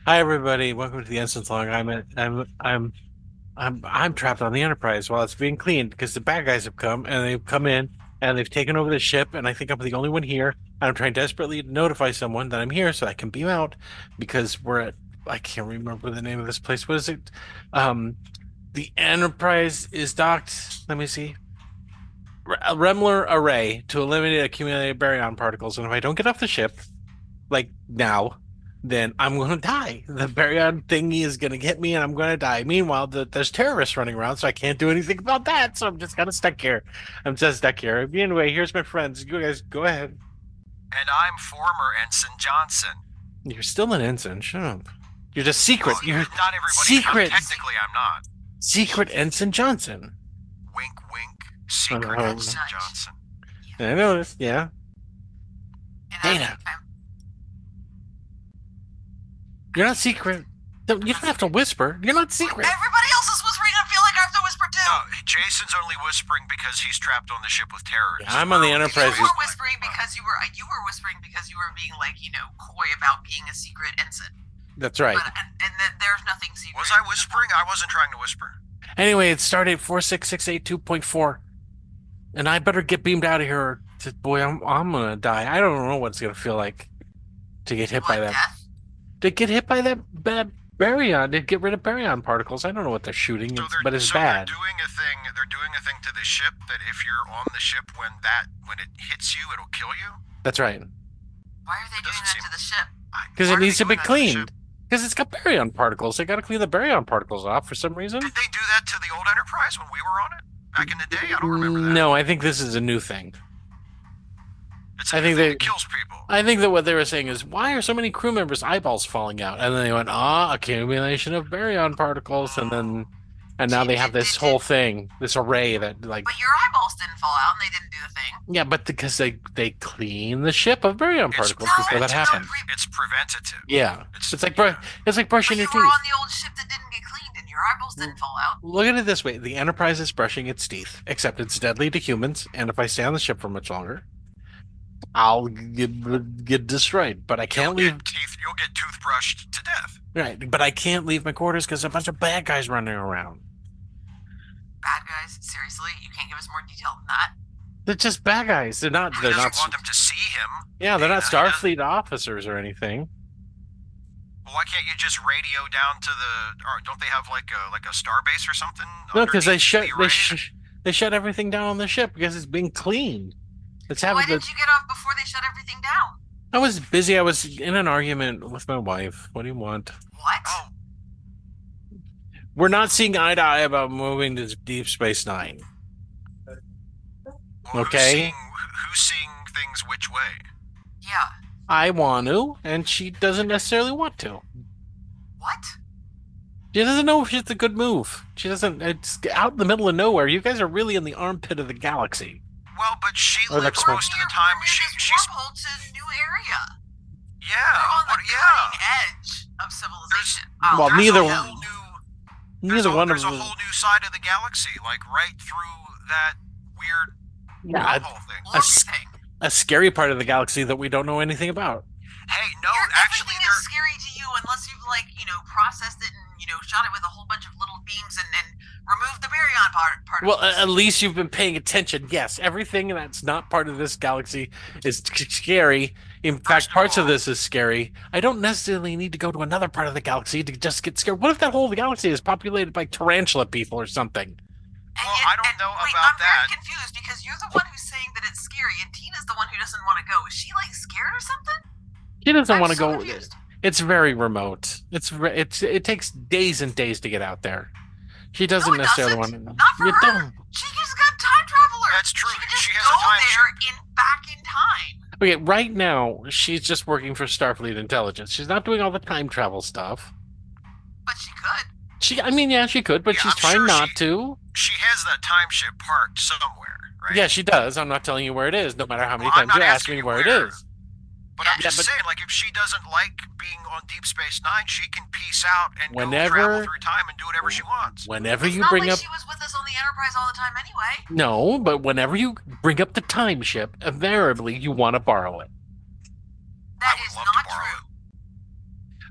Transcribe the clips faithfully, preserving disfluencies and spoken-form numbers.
Hi everybody, welcome to the Ensign's Log. I'm at, I'm I'm I'm I'm trapped on the Enterprise while it's being cleaned because the bad guys have come and they've come in and they've taken over the ship and I think I'm the only one here. And I'm trying desperately to notify someone that I'm here so I can beam out because we're at I can't remember the name of this place. What is it? Um, the Enterprise is docked. Let me see. Remler array to eliminate accumulated baryon particles. And if I don't get off the ship, like now, then I'm going to die. The baryon thingy is going to get me and I'm going to die. Meanwhile, the, there's terrorists running around, so I can't do anything about that. So I'm just kind of stuck here. I'm just stuck here. Anyway, here's my friends. You guys go ahead. And I'm former Ensign Johnson. You're still an ensign. Shut up. You're just secret. Well, You're not everybody. secret. Technically, I'm not. Secret Ensign Johnson. Wink, wink. Secret Oh, Ensign Johnson. I noticed. Yeah. And Dana. I'm, I'm, You're not secret. You don't have to whisper. You're not secret. everybody else is whispering. I feel like I have to whisper too. No, Jason's only whispering because he's trapped on the ship with terrorists. I'm on the We're- Enterprise. You were whispering because you were you were whispering because you were being like you know coy about being a secret ensign. That's right. But and, and that there's nothing secret. Was I whispering? I wasn't trying to whisper. Anyway, it started four six six eight two point four, and I better get beamed out of here. To, boy, I'm I'm gonna die. I don't know what it's gonna feel like to get hit What, by that. death? To get hit by that bad baryon. To get rid of baryon particles. I don't know what they're shooting, So it's, they're, but it's so bad. they're doing a thing. They're doing a thing to the ship that if you're on the ship when that when it hits you, it'll kill you. That's right. Why are they It doing doesn't that seem- to the ship? Because Why it are they needs to be doing that the ship? cleaned. Because it's got baryon particles. They got to clean the baryon particles off for some reason. Did they do that to the old Enterprise when we were on it back in the day? I don't remember that. No, I think this is a new thing. It's I a think thing they- that kills people. I think that what they were saying is, why are so many crew members' eyeballs falling out? And then they went, ah, accumulation of baryon particles, and then, and now they have this whole thing, this array that, like, But your eyeballs didn't fall out and they didn't do the thing. yeah, but because they they clean the ship of baryon It's particles before that preventative. happens. It's preventative. Yeah, It's- it's like br- it's like brushing But your you were teeth. on the old ship that didn't get cleaned and your eyeballs didn't fall out. Look at it this way: the Enterprise is brushing its teeth, except it's deadly to humans, and if I stay on the ship for much longer, I'll get, get destroyed. But I can't You'll leave. get teeth. You'll get toothbrushed to death. Right, but I can't leave my quarters because a bunch of bad guys running around. Bad guys, seriously, you can't give us more detail than that. They're just bad guys. They're not. Who They're doesn't not. want them to see him? Yeah, they're not Dana? Starfleet officers or anything. Well, why can't you just radio down to the? Or don't they have like a like a starbase or something? No, because they underneath shut the they array? sh- they shut everything down on the ship because it's being cleaned. It's having. Why The, didn't you get off before they shut everything down? I was busy. I was in an argument with my wife. What do you want? What? Oh, We're not seeing eye to eye about moving to Deep Space Nine. well, Okay. Who's seeing, who's seeing things which way? Yeah. I want to, and she doesn't necessarily want to. What? She doesn't know if it's a good move. She doesn't. It's out in the middle of nowhere. You guys are really in the armpit of the galaxy. Well, but she Or the lives cor- most of the time. We're She in this she's wormhole to a new area. yeah. We're on What, the yeah. cutting edge of civilization. Oh, well, there's neither- a There's a hell- whole new. Neither there's a, one of there's a them. whole new side of the galaxy, like right through that weird Yeah, wormhole thing. a s- everything. a scary part of the galaxy that we don't know anything about. Hey, no, You're- actually, everything there. is scary to you unless you've like you know processed it and you know shot it with a whole bunch of little beams and and removed the baryon part particles. Well, a- at least you've been paying attention. Yes, everything that's not part of this galaxy is t- scary. In fact, First of parts of all- this is scary. I don't necessarily need to go to another part of the galaxy to just get scared. What if that whole galaxy is populated by tarantula people or something? And Well, yet- I don't and know wait, about I'm that. very confused because you're the one who's saying that it's scary, and Tina's the one who doesn't want to go. Is she like scared or something? She doesn't I'm want to so go. confused. It's very remote. It's re- it's it takes days and days to get out there. She doesn't No, it necessarily doesn't. want to. Not for You her. don't. She just got time traveler. That's true. She can just She has go a time there in back in time. Okay, right now she's just working for Starfleet Intelligence. She's not doing all the time travel stuff. But she could. She, I mean, yeah, she could, but Yeah, she's I'm trying sure not she- to. She has that time ship parked somewhere, right? Yeah, she does. I'm not telling you where it is, no matter how many Well, I'm times not you ask asking me you where, where. it is. But I'm Yeah, just but- saying, like, if she doesn't like being on Deep Space Nine, she can peace out and Whenever- go travel through time and do whatever she wants. Whenever It's you not bring like up she was with us on the Enterprise all the time anyway. no, but whenever you bring up the time ship, invariably you want to borrow it. That I would is love to not borrow true.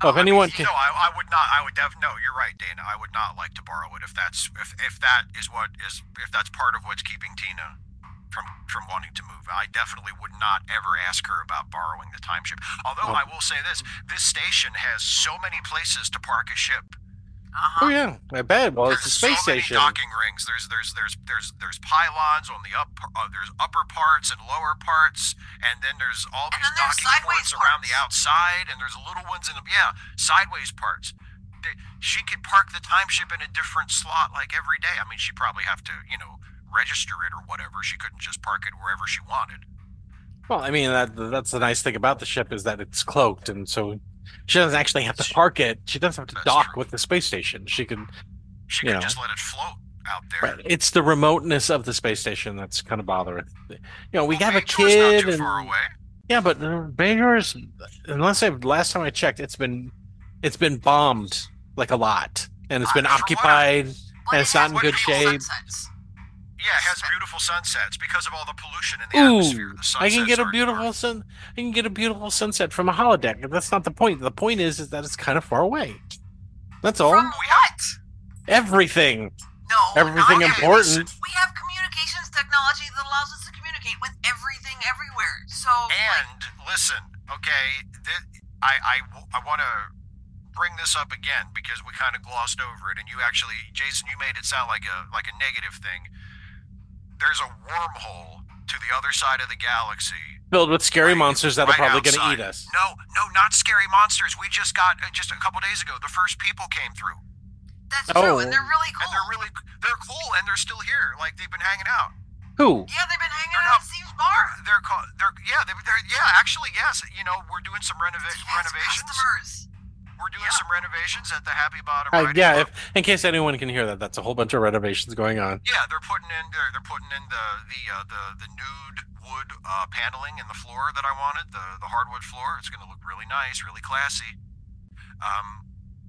Well, if I anyone mean, can, no, I, I would not. I would def. No, you're right, Dana. I would not like to borrow it if that's if if that is what is if that's part of what's keeping Tina from from wanting to move. I definitely would not ever ask her about borrowing the time ship. Although Oh. I will say this: this station has so many places to park a ship. Uh-huh. oh yeah, I bet. Well, it's a There's space so many station. docking rings. There's there's there's there's there's pylons on the up. Uh, there's upper parts and lower parts, and then there's all And these then there's docking sideways ports around the parts. outside, and there's little ones in the yeah sideways parts. They, she could park the time ship in a different slot like every day. I mean, she'd probably have to you know register it or whatever. She couldn't just park it wherever she wanted. Well, I mean that that's the nice thing about the ship is that it's cloaked, and so she doesn't actually have to park it. She doesn't have to That's dock true. with the space station. She can. She You could know. just let it float out there. Right. It's the remoteness of the space station that's kind of bothering. You know, we Well, have a Bangor's kid, not too and far away. yeah, but uh, Bangor's, unless I last time I checked, it's been it's been bombed like a lot, and it's Uh, been for what? occupied, But and it it's not has in good beautiful shape. sunsets. Yeah, it has beautiful sunsets because of all the pollution in the atmosphere. Ooh, The sunsets I can get a are- beautiful are- sun. I can get a beautiful sunset from a holodeck. And that's not the point. The point is, is that it's kind of far away. That's all. From we have- what? Everything. No, Everything not important. We have communications technology that allows us to communicate with everything everywhere. So, like, And listen, okay, th- I I, I want to bring this up again because we kind of glossed over it, and you actually, Jason, you made it sound like a like a negative thing. There's a wormhole to the other side of the galaxy. Filled with scary Right- monsters that are right probably going to outside. eat us. No, no, not scary monsters. We just got uh, just a couple days ago. The first people came through, that's Oh. true, and they're really cool. and they're really they're cool, and they're still here. Like they've been hanging out. Who? yeah, they've been hanging They're out not- at Steve's They're bar. they're called they're yeah they, they're yeah actually yes. You know we're doing some renova- He has renovations. customers. We're doing Yeah. some renovations at the Happy Bottom. Uh, Riding yeah, Club. if, in case anyone can hear that, that's a whole bunch of renovations going on. Yeah, they're putting in they're, they're putting in the the uh, the the nude wood uh, paneling in the floor that I wanted, the the hardwood floor. It's going to look really nice, really classy. Um,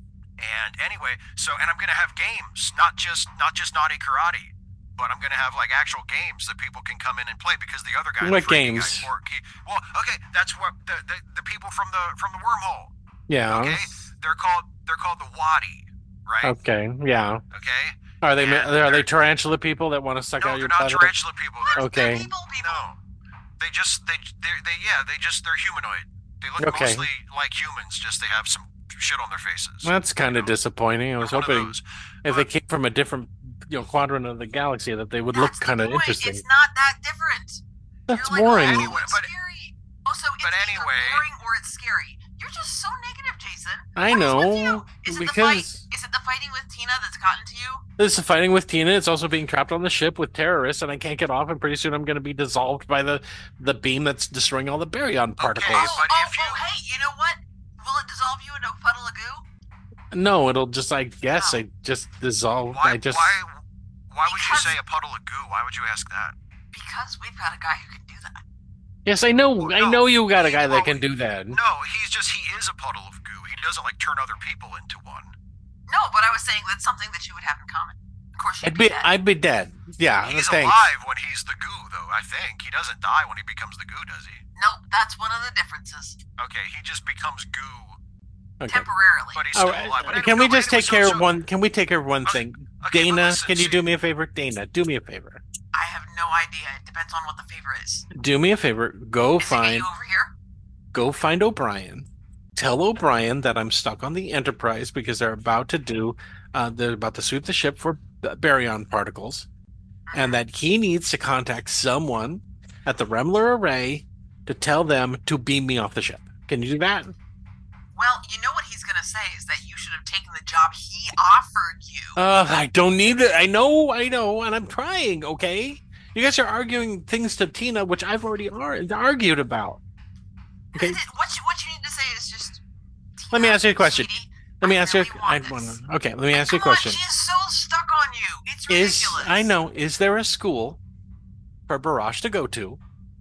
and anyway, so and I'm going to have games, not just not just naughty karate, but I'm going to have like actual games that people can come in and play because the other guy, What the freaky games? guy, Pork, he, well, okay, that's what the, the the people from the from the wormhole. Yeah. Okay, they're called they're called the Wadi, right? Okay. Yeah. Okay. Are they Yeah, are they they're- tarantula people that want to suck No, out they're your not pleasure? tarantula people. They're, Okay. They're people, people. No, they just they they they yeah they just they're humanoid. They look Okay. mostly like humans, just they have some shit on their faces. That's kind of disappointing. I was They're one of hoping those. if they came from a different you know quadrant of the galaxy that they would look That's the kind of point. interesting. It's not that different. That's You're like, boring. Oh, Anyway, it's but- scary. Also, it's but either anyway- boring or it's scary. You're just so negative, Jason. I What is know, with you? Is it the fight? because- Is it the fighting with Tina that's gotten to you? This is fighting with Tina. It's also being trapped on the ship with terrorists, and I can't get off. And pretty soon, I'm going to be dissolved by the the beam that's destroying all the baryon particles. Okay, oh, but oh, if you- oh, hey, you know what? Will it dissolve you into a puddle of goo? No, it'll just. I guess I just dissolve. Why I just. why why would you Because- say a puddle of goo? Why would you ask that? Because we've got a guy who can do that. Yes, I know. I No, know you got a guy well, that can do that. No, he's just he is a puddle of goo. He doesn't like turn other people into one. No, but I was saying that's something that you would have in common. Of course, you'd I'd be. dead. I'd be dead. Yeah. He's thanks. alive when he's the goo, though. I think he doesn't die when he becomes the goo, does he? No, that's one of the differences. Okay, he just becomes goo, Okay. Temporarily. but he's Oh, still alive. But uh, anyway, can we no, but just anyway, take so- care so- of one? Can we take care of one Okay, thing? okay, but Dana, listen, can you see- do me a favor? Dana, do me a favor. I have no idea. It depends on what the favor is. Do me a favor. Go Is it find. you over here? Go find O'Brien. Tell O'Brien that I'm stuck on the Enterprise because they're about to do. Uh, they're about to sweep the ship for baryon particles, and that he needs to contact someone at the Remler Array to tell them to beam me off the ship. Can you do that? Well, you know what he's going to say is that you should have taken the job he offered you. Uh, I don't need it. I know, I know, and I'm trying. Okay, you guys are arguing things to Tina, which I've already ar- argued about. Okay, What you, what you need to say is just. Let me ask you a question. Sweetie, let me I ask you. really A, I want want this. to. Okay, let me ask you a Come on, question. she is so stuck on you. It's Is ridiculous. I know. Is there a school for Barrage to go to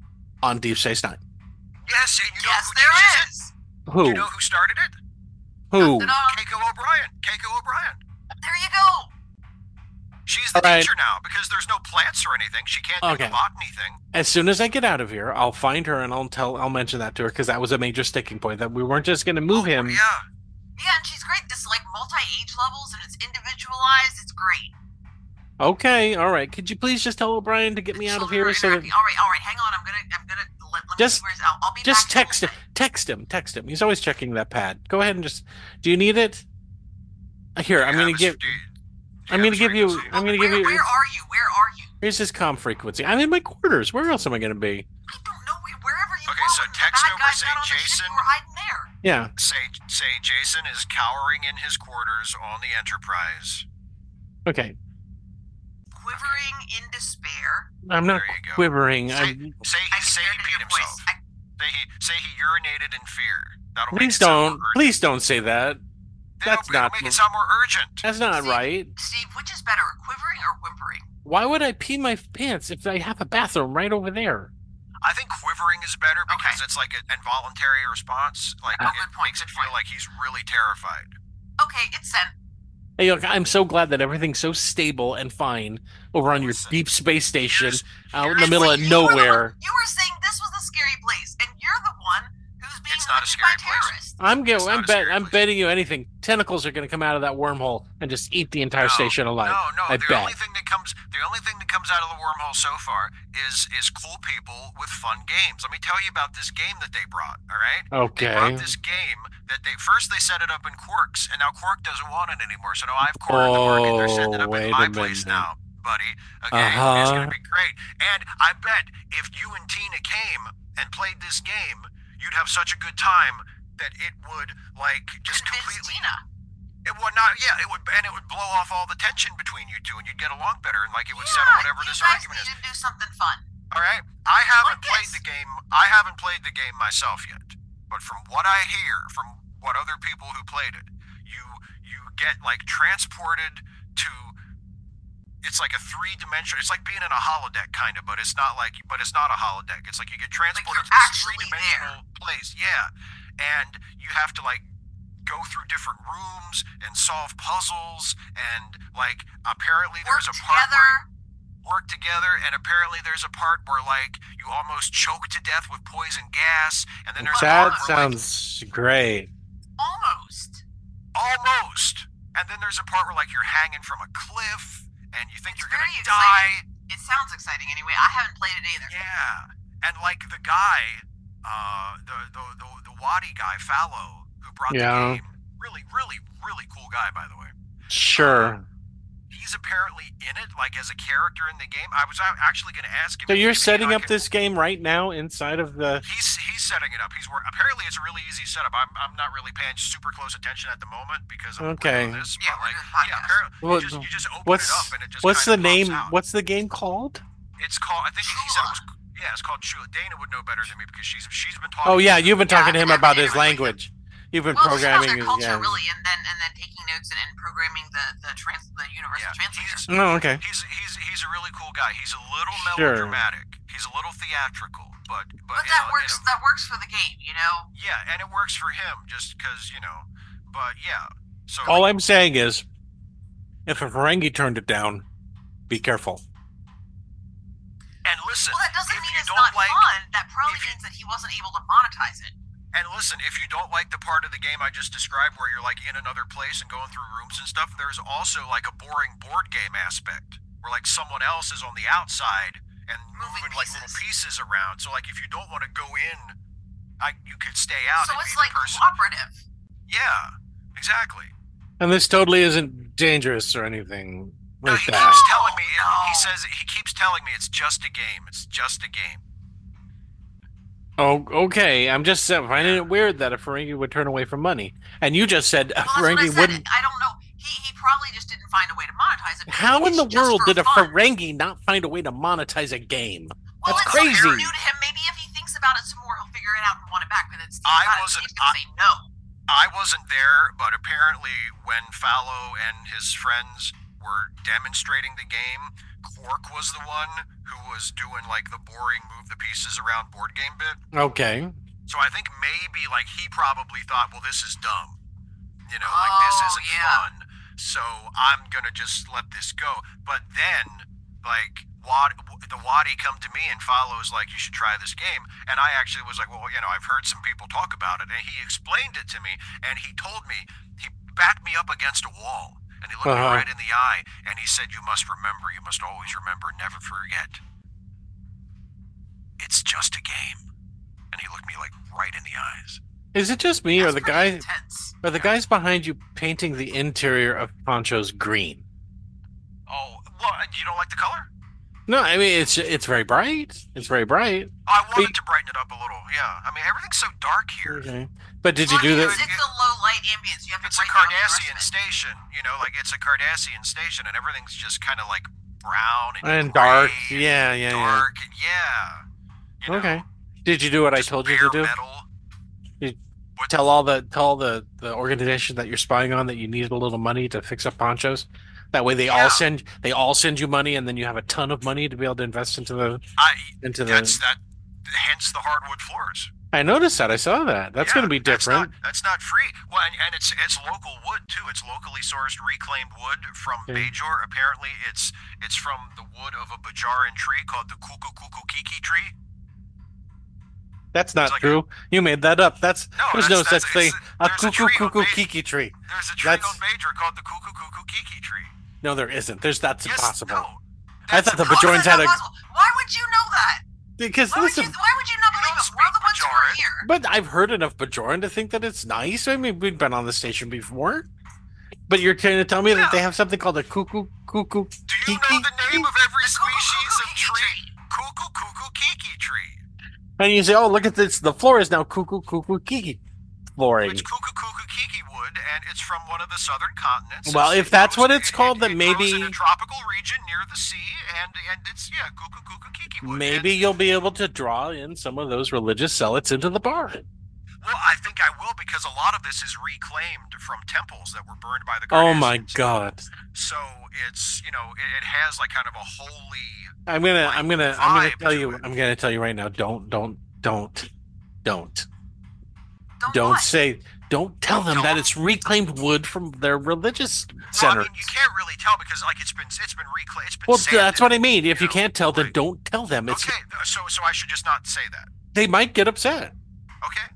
on Deep Space Nine? Yes, and you know Yes, who there teaches is. it? Who? You know who started it? Who? Ta-da. Keiko O'Brien. Keiko O'Brien. There you go. She's the All right. teacher now because there's no plants or anything. She can't do Okay. the botany thing. As soon as I get out of here, I'll find her and I'll tell. I'll mention that to her because that was a major sticking point that we weren't just going to move Oh, him. Yeah. Yeah, and she's great. This is like multi-age levels and it's individualized. It's great. Okay, all right. Could you please just tell O'Brien to get The me out of children here are so that interacting. All right, all right. Hang on. I'm gonna, I'm gonna let, let me just see where's. I'll, I'll be just back. in a text little him. bit. Text him. Text him. He's always checking that pad. Go ahead and just. Do you need it? Here, Do I'm you gonna have his- give. do you- do I'm have gonna his give you. frequency? I'm gonna where, give you. Where are you? Where are you? Here's his comm frequency. I'm in my quarters. Where else am I gonna be? I don't know. Wherever you Okay, were, so when the text bad over, guys say got on the ship, Jason- you were hiding there. Yeah. Say say Jason is cowering in his quarters on the Enterprise. Okay. Quivering in despair. I'm not There you go. quivering. Say, I'm. say I he can say hear he it in peed your voice. himself. I, Say he say he urinated in fear. That'll make Please it sound don't. more urgent. Please don't say that. That's It'll, not. it'll make it sound more urgent. That's not Steve, right. Steve, which is better, quivering or whimpering? Why would I pee my pants if I have a bathroom right over there? I think quivering is better because Okay. it's like an involuntary response. Like Oh, it good point, makes it good feel point. like he's really terrified. Okay, it's sent. Hey, look, I'm so glad that everything's so stable and fine over on your Listen, deep space station Here's- out in here's the middle what of You were the nowhere. one- you were saying this was the scary place, and you're the one who's being It's not a hunted scary by place. terrorists. I'm It's go- not I'm a bet scary I'm place. betting you anything. Tentacles are going to come out of that wormhole and just eat the entire No, station alive. No, no. I the bet. only thing that comes the only thing that comes out of the wormhole so far is is cool people with fun games. Let me tell you about this game that they brought. All right. They Okay. brought this game that they first they set it up in Quarks, and now Quark doesn't want it anymore. So now I've cornered the market. They're setting it Oh, up wait in my a place minute. now, buddy. Okay, Uh-huh. it's gonna be great. And I bet if you and Tina came and played this game, you'd have such a good time that it would like just Convince completely. Tina. It would not, yeah, it would, and it would blow off all the tension between you two, and you'd get along better, and like it would settle Yeah, whatever you this guys argument is. need to do something fun. All right, I haven't Like played this. the game. I haven't played the game myself yet, but from what I hear, from what other people who played it, you you get like transported to. It's like a three dimensional. It's like being in a holodeck, kind of, but it's not like, but it's not a holodeck. It's like you get transported you're to this actually three dimensional place, yeah, and you have to like go through different rooms and solve puzzles, and like apparently Work there's a part together. where you work together, and apparently there's a part where like you almost choke to death with poison gas, and then there's a That part where, like, sounds great. Almost. almost, and then there's a part where like you're hanging from a cliff, and you think It's you're gonna very die. It sounds exciting anyway. I haven't played it either. Yeah, and like the guy, uh, the the the, the Wadi guy, Fallow, who brought Yeah. the game, really, really, really cool guy, by the way. Sure. He's apparently in it, like as a character in the game. I was a- actually going to ask him. So if you're maybe setting I up could- this game right now inside of the. He's he's setting it up. He's work. Apparently, it's a really easy setup. I'm I'm not really paying super close attention at the moment because I'm Okay. working on this. Yeah, but we're like, doing podcasts. yeah, apparently, Well, you just you just open What's it up and it just what's the kinda pops name? out. What's the game called? It's called. I think he said it was. Yeah, it's called Chula. Dana would know better than me because she's she's been talking. Oh yeah, you've been Yeah, talking to him yeah, about yeah, his yeah. language. You've been Well, it's about programming their his. culture, Yeah. really, and then and then taking notes and, and programming the the trans the universal Yeah, translator. he's- Oh, okay. He's he's he's a really cool guy. He's a little Sure. melodramatic. He's a little theatrical, but but, But in that a- works. in a- That works for the game, you know. yeah, and it works for him just because you know. But yeah, so All I'm saying is, if a Ferengi turned it down, be careful. and listen, Well, that doesn't if mean you it's don't not like, fun. That probably if you- means that he wasn't able to monetize it. and listen, if you don't like the part of the game I just described where you're like in another place and going through rooms and stuff, there's also like a boring board game aspect where like someone else is on the outside and Moving moving like little pieces. pieces around. So like if you don't want to go in, I you could stay out So and it's be like the person. cooperative. Yeah, exactly. And this totally isn't dangerous or anything No, like he that. keeps telling me. No. He says he keeps telling me it's just a game. It's just a game. Oh, okay. I'm just uh, finding it weird that a Ferengi would turn away from money. And you just said a Well, that's what I Ferengi said. wouldn't. I don't know. He he probably just didn't find a way to monetize it. How in It's the just world for did a fun. Ferengi not find a way to monetize a game? Well, That's it's crazy. something new to him. Maybe if he thinks about it some more, he'll figure it out and want it back. But it's Steve's I not- wasn't- Steve's gonna I- say no. I wasn't there, but apparently when Fallow and his friends were demonstrating the game, Quark was the one who was doing like the boring move the pieces around board game bit. Okay. So I think maybe like he probably thought, well, this is dumb. You know, like this Oh, isn't yeah. fun. So I'm gonna just let this go. But then, like Wad, the Wadi come to me and follows like you should try this game, and I actually was like, well, you know, I've heard some people talk about it, and he explained it to me, and he told me he backed me up against a wall, and he looked Uh-huh. me right in the eye, and he said, "You must remember, you must always remember, never forget. It's just a game." And he looked me like right in the eyes. Is it just me, or That's the pretty guy, intense. are the guys behind you painting the interior of ponchos green? Oh, well, you don't like the color? No, I mean it's it's very bright. It's very bright. I wanted to brighten it up a little. Yeah, I mean everything's so dark here. Okay. But did you Well, do it's, that? it's a low light ambience. You have to It's a brighten up the rest Cardassian of it. station, you know, like it's a Cardassian station, and everything's just kind of like brown and, And gray dark. and Yeah, yeah, dark, and yeah. You know, Okay. Did you do what I just told you bare to do? Metal. Tell all the tell all the the organization that you're spying on that you need a little money to fix up ponchos. That way they Yeah. all send they all send you money, and then you have a ton of money to be able to invest into the I into the. that's that. Hence the hardwood floors. I noticed that. I saw that. That's Yeah, going to be different. That's not, that's not free. Well, and, and it's it's local wood too. It's locally sourced, reclaimed wood from Okay. Bajor. Apparently, it's it's from the wood of a Bajaran tree called the Kuku Kuku Kiki tree. That's not It's like true. You made that up. That's No, there's that's- no that's- such thing. it's- A there's a cuckoo tree on cuckoo Ba- kiki tree. There's a tree That's- on Bajor called the Kuku Kuku Kiki tree. No, there isn't. There's that's Yes, impossible. no. I That's thought the impossible. Bajorans How is that had a not possible? Why would you know that? because Why would, you, listen. why would you not You believe don't us? We're the speak ones who are Bajaran. here. But I've heard enough Bajoran to think that it's nice. I mean, we've been on the station before. But you're trying to tell me Yeah. that they have something called a cuckoo cuckoo. Do you Kiki know the name of every The Kuku species Kuku of Kiki tree? Kuku Kuku Kiki tree. And you say, "Oh, look at this! The floor is now cuckoo cuckoo kiki flooring." It's Kuku Kuku Kiki wood, and it's from one of the southern continents. Well, It's- if that's grows- what it's it- called, it- then it maybe- grows in a tropical region near the sea, and and it's yeah, Kuku Kuku Kiki wood. Maybe And- you'll be able to draw in some of those religious zealots into the bar. well, I think I will because a lot of this is reclaimed from temples that were burned by the. Oh my Cardassians. god! So it's you know it, it has like kind of a holy. I'm gonna, like, I'm gonna, I'm gonna vibe tell to you, it. I'm gonna tell you right now. Don't, don't, don't, don't, Don't, don't what? say, don't tell them that it's reclaimed wood from their religious Well, I center. mean, you can't really tell because like it's been it's been reclaimed. It's been. Well, sanded. that's what I mean. If you know, can't tell, then like- don't tell them. It's Okay, th- so so I should just not say that. they might get upset. Okay.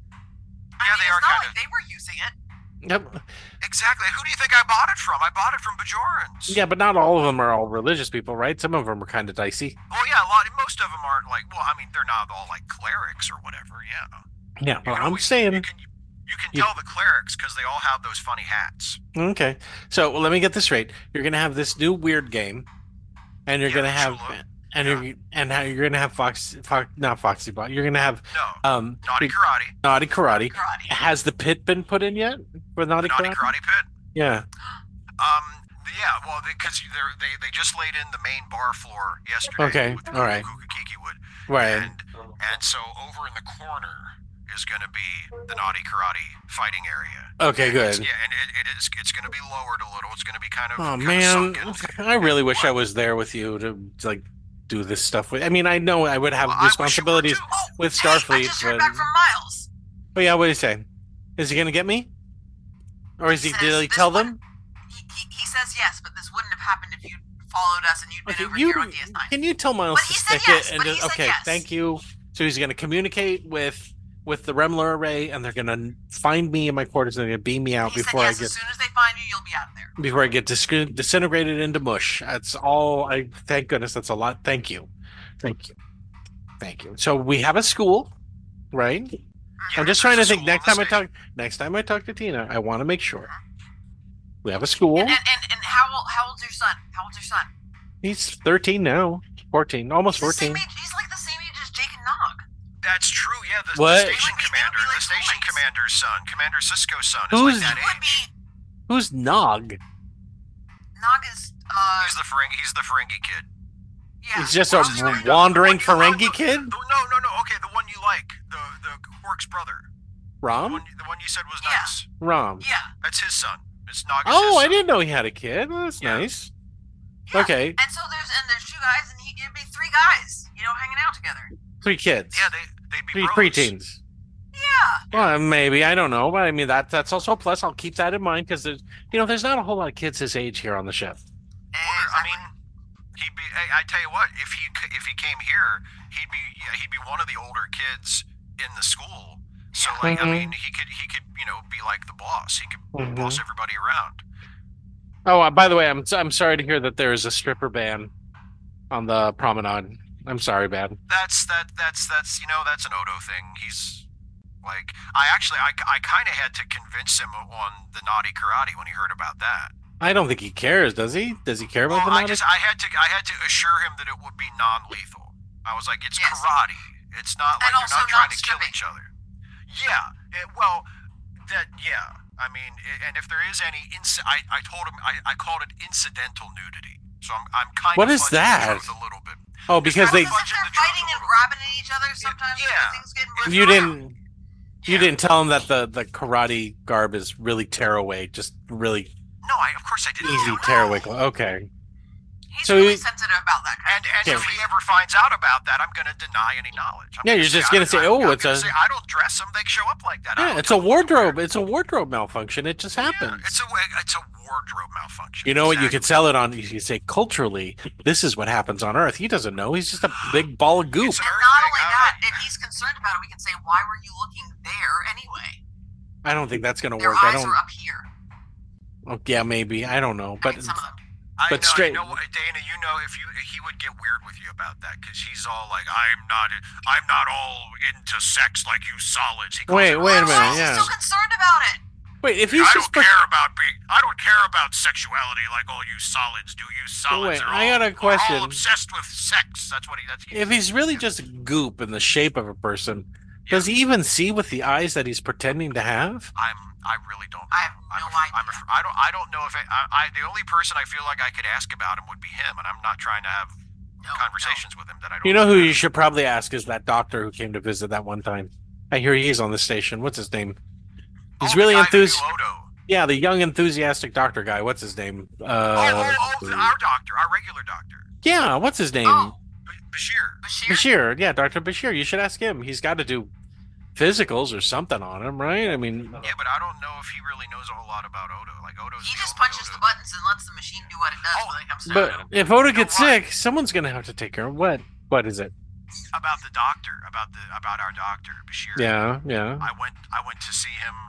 I Yeah, mean, they it's are not kind like of they were using it. Yep. exactly. Who do you think I bought it from? I bought it from Bajorans. Yeah, but not all of them are all religious people, right? Some of them are kind of dicey. Well, yeah, a lot. Most of them aren't like. Well, I mean, they're not all like clerics or whatever. Yeah. Yeah, You well, can I'm always- saying. you can, you can You- tell the clerics because they all have those funny hats. Okay, so well, let me get this straight. You're gonna have this new weird game, and you're Yeah, gonna have, Chula. and you're and how you're gonna have Fox, Fox, not Foxy Bot. You're gonna have No, um naughty karate. Naughty Karate. Karate. Has the pit been put in yet for The Naughty, naughty Karate? karate pit. Yeah. Um. Yeah. Well, because they, they they just laid in the main bar floor yesterday. Okay, With the all right. Kiki wood. Right. And and so over in the corner is going to be the naughty karate fighting area. Okay, It's- good. yeah, and it, it is. It's going to be lowered a little. It's going to be kind of. Oh kind of man, sunken. I really wish I What? was there with you to like do this stuff with. I mean, I know I would have Well, I wish you were responsibilities too. Oh, with hey, I Starfleet, just heard but back from Miles. oh yeah, what do you say? Is he gonna get me, or is he? Says Did he this tell one- them? He, he, he says yes, but this wouldn't have happened if you'd followed us and you'd been Okay, over you here on D S nine. can you tell Miles But to he said stick yes, it and but he just, said okay, yes. thank you. So he's gonna communicate with with the Remler array, and they're gonna find me in my quarters, and they're gonna beam me out He said before yes, I get as soon as they find you, you'll be out of there. before I get dis- disintegrated into mush. That's all. I thank goodness. That's a lot. Thank you, thank you, thank you. So we have a school, right? Yeah, I'm just there's trying to a think. school Next in time the I state. talk, next time I talk to Tina, I want to make sure we have a school. And, and, and, and how, old, how old's your son? How old's your son? He's thirteen now, fourteen, almost He's, the same fourteen. age, he's like the same age as Jake and Nog. That's true. Yeah, the, What? the station They would be- they would commander, be like the station roommates. commander's son, Commander Cisco's son, is Who's- like that He would age. be. Who's Nog? Nog is. Uh, He's the Ferengi. He's the Ferengi kid. yeah. He's just What a else is there? wandering The one you Ferengi like- kid. the- No, no, no. Okay, the one you like, the the Quark's brother, the Ram, one, the one you said was Yeah. nice. Ram. Yeah. That's his son. It's Nog. is Oh, his I son. didn't know he had a kid. Well, that's Yeah. nice. Yeah. Okay, And so there's and there's two guys, and he, it'd be three guys, you know, hanging out together. three kids. Yeah, they they'd be three bros. preteens. Yeah. Well, maybe I don't know, but I mean that that's also a plus. I'll keep that in mind because there's you know there's not a whole lot of kids his age here on the ship. Or, I mean, He'd be. I, I tell you what, if he if he came here, he'd be yeah, he'd be one of the older kids in the school. So Yeah. like, I Mhm. mean, he could he could you know be like the boss. He could Mhm. boss everybody around. Oh, uh, by the way, I'm I'm sorry to hear that there is a stripper ban on the promenade. I'm sorry, bad. That's that that's that's you know that's an Odo thing. He's like I actually I, I kind of had to convince him on the naughty karate when he heard about that. I don't think he cares, does he? Does he care about Well, the I naughty? just I had to I had to assure him that it would be non-lethal. I was like, it's Yes. karate. It's not like And you're also not trying not to kill stripping. each other. Yeah. It, well, that yeah. I mean, i- and if there is any inc- I I told him I, I called it incidental nudity. So I'm I'm kind What of is fudging that? the truth a little bit. Oh, because Well, they because if Fudging the they're truth fighting a and little bit. grabbing at each other, sometimes yeah. things get moved you around. didn't you Yeah. didn't tell him that the the karate garb is really tearaway, just really No, I of course I didn't. easy no. tearaway. clo- Okay. He's So really he- sensitive about that kind And of and thing. if he ever finds out about that, I'm going to deny any knowledge. I'm Yeah, gonna you're just I gonna don't- say, I- "Oh, I'm it's gonna a- say, I don't dress them. They show up like that. I Yeah, don't it's a tell them what to wear." wardrobe. It's a wardrobe malfunction. It just happens. Yeah, it's a it's a wardrobe malfunction. You know what? You Exactly. could sell it on. You could say culturally, this is what happens on Earth. He doesn't know. He's just a big ball of goop. It's an And Earth not thing. only I- that, I- if he's concerned about it, we can say, why were you looking there anyway? I don't think that's gonna Their work. I eyes don't. are up here. Oh, yeah, maybe. I don't know. I But mean, some of them. I But know, straight- you know what, Dana, you know, if you he would get weird with you about that because he's all like, "I'm not, I'm not all into sex like you solids." He calls Wait, it- wait a Why minute. is he Yeah. so concerned about it? wait, if I he's don't just. pre- care about being. I don't care about sexuality like all you solids do. You solids Wait, are all, I got a are question. all obsessed with sex. That's what he. That's If he's really just goop in the shape of a person, does he even see with the eyes that he's pretending to have? I'm. I really don't. Know. I have I'm no af- I'm idea. af- I don't. I don't know if I, I, I. The only person I feel like I could ask about him would be him, and I'm not trying to have No, conversations with him that I don't. You know who have. you should probably ask is that doctor who came to visit that one time. I hear he's on the station. What's his name? He's Oh, the really guy who knew enthused. Odo. Yeah, the young enthusiastic doctor guy. What's his name? Oh, Uh, oh, oh, the- our doctor, our regular doctor, yeah, what's his name? Oh, B- Bashir. Bashir? Bashir. Yeah, Doctor Bashir. You should ask him. He's got to do physicals or something on him, right? I mean, Yeah, but I don't know if he really knows a whole lot about Odo. Like Odo's. He the just only punches Odo. the buttons and lets the machine do what it does Oh, when it comes to but it. if Oda You know gets what? sick, someone's gonna have to take care of what? What is it? About the doctor, about the about our doctor Bashir. Yeah, yeah, I went. I went to see him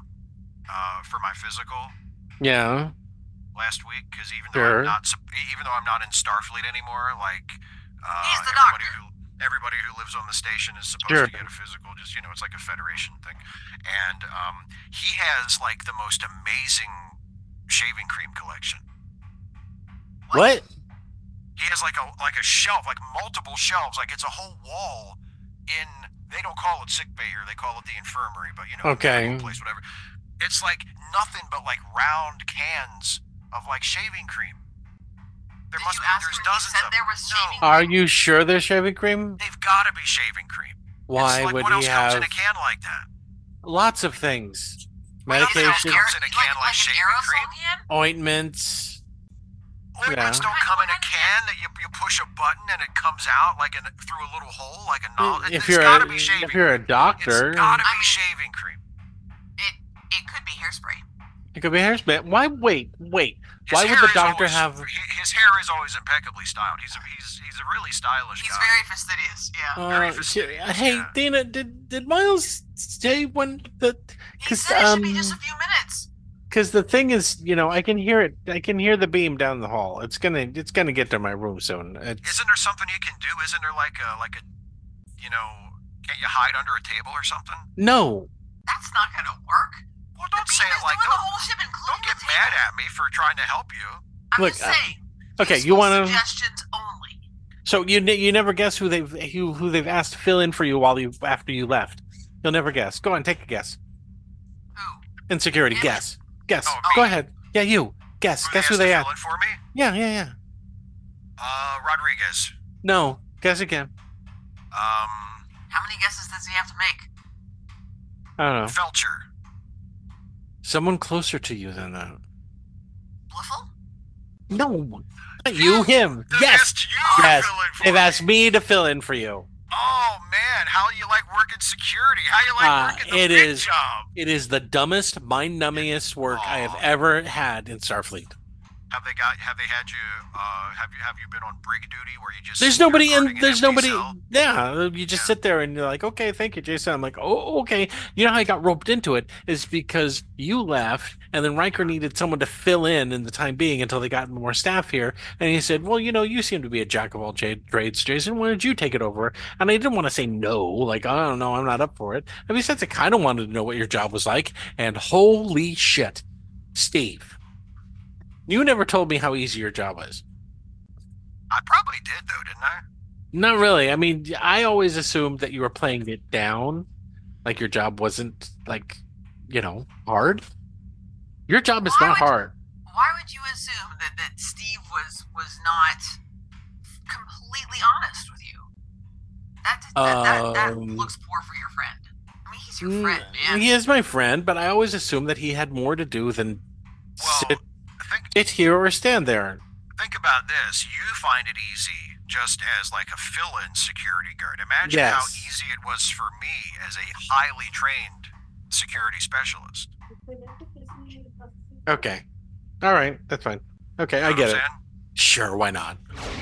uh, for my physical yeah. last week because even though Sure. I'm not, sup- even though I'm not in Starfleet anymore, like uh, He's the everybody doctor. who everybody who lives on the station is supposed Sure. to get a physical. Just you know, it's like a federation thing, and um, he has like the most amazing shaving cream collection. What? He has like a like a shelf, like multiple shelves, like it's a whole wall in. They don't call it sick bay here; they call it the infirmary. But you know, Okay. medical place, whatever. It's like nothing but like round cans of like shaving cream. There Did must you be ask there's him if he dozens said of there them. was No, shaving Are you sure there's shaving cream? they've got to be shaving cream. Why it's like, would what he else comes in have a can like that? lots of things? What else Medication, comes in a can like like an shaving aerosol cream? can? ointments. Ointments Yeah. don't come in a can that you, you push a button and it comes out like an, through a little hole, like a nozzle. If it's you're gotta a, be shaving. if you're a doctor, it's gotta I be mean- shaving cream. It it could be hairspray. it could be hairspray. Why? Wait, wait. His Why would hair the is doctor always- have? hi- His hair is always impeccably styled. He's a, he's he's a really stylish He's guy. very fastidious. Yeah. Uh, very sh- fastidious, hey, yeah. Dana, did did Miles say when the? He 'cause, said it should be um, just a few minutes. Because the thing is, you know, I can hear it. I can hear the beam down the hall. It's gonna, it's gonna get to my room soon. It's, Isn't there something you can do? Isn't there like a like a, you know, can't you hide under a table or something? no, That's not gonna work. Well, The don't beam say is it like doing the don't, whole ship, including don't get the mad table. at me for trying to help you. I'm Look, just uh, saying. okay, useful you want to. suggestions only. So you ne- you never guess who they've who who they've asked to fill in for you while you after you left. You'll never guess. Go on, take a guess. Who? Insecurity, Yeah. guess, guess. Oh, Go me? ahead. Yeah, you guess. Who Guess who asked they to asked. fill in for me? Yeah, yeah, yeah. Uh, Rodriguez. No, guess again. Um, How many guesses does he have to make? I don't know. Felcher. Someone closer to you than that. Bliffle? No, not you. Him. They've Yes. asked you Yes. to fill in for They've me. asked me to fill in for you. Oh man, how you like working security? How you like Ah, working the it big is- job? It is the dumbest, mind-numbingest work I have Aw. ever had in Starfleet. Have they got? Have they had you? Uh, have you? Have you been on brig duty where you just? There's sit there nobody guarding in. an There's empty nobody. cell? Yeah, you just Yeah. sit there and you're like, okay, thank you, Jason. I'm like, oh, okay. You know how I got roped into it is because you left, and then Riker needed someone to fill in in the time being until they got more staff here. And he said, well, you know, you seem to be a jack of all j- trades, Jason. Why don't you take it over? And I didn't want to say no, like, I don't know, I'm not up for it. And besides, I kind of wanted to know what your job was like. And holy shit, Steve, you never told me how easy your job was. I probably did though, didn't I? Not really. I mean, I always assumed that you were playing it down, like your job wasn't like, you know, hard. Your job is Why not would- hard. Why would you assume that, that Steve was was not completely honest with you? That that, that, that Um, looks poor for your friend. I mean, he's your Mm, friend, man. He is my friend, but I always assumed that he had more to do than Well, sit, think sit here or stand there. think about this. You find it easy just as like a fill-in security guard. Imagine how Yes. easy it was for me as a highly trained security specialist. Okay. All right. That's fine. Okay, I You know get what it. I'm saying? Sure, why not?